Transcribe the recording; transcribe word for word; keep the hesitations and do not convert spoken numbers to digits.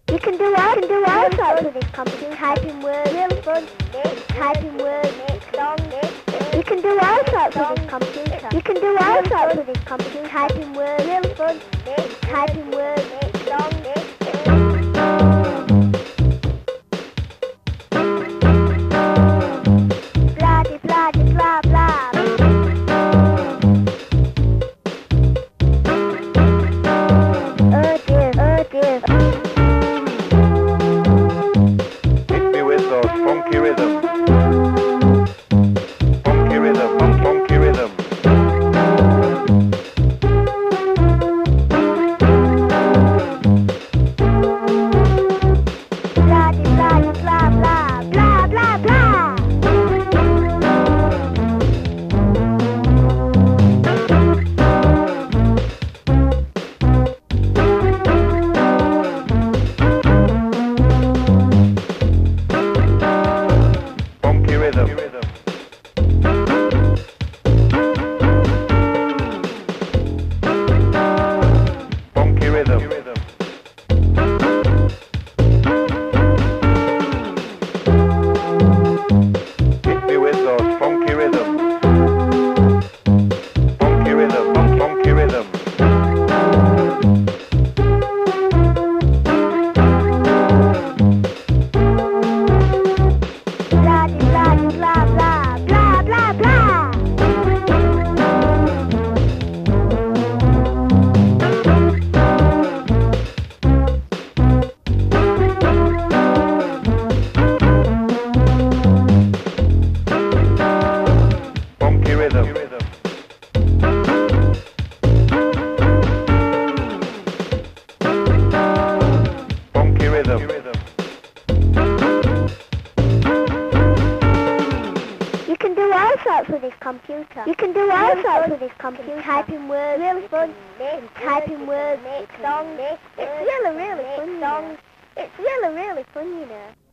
You can do all, you can do all sorts with this computer. Typing words, really fun. Typing words, songs. You can do all sorts with this computer. You can do all sorts with this computer. Typing words, really fun. Typing words, songs. Funky rhythm, funky rhythm, fun- funky rhythm. Blah blah blah blah blah blah blah. Funky rhythm, funky rhythm. Hit me with those funky rhythm, funky rhythm, fun- funky rhythm. Blah blah blah blah blah blah blah. Funky rhythm, funky rhythm. You can do all sorts with this computer. You can do all sorts with this computer. Typing words, really fun. Typing words, songs. It's really, really fun, you know. It's really, really fun, you know.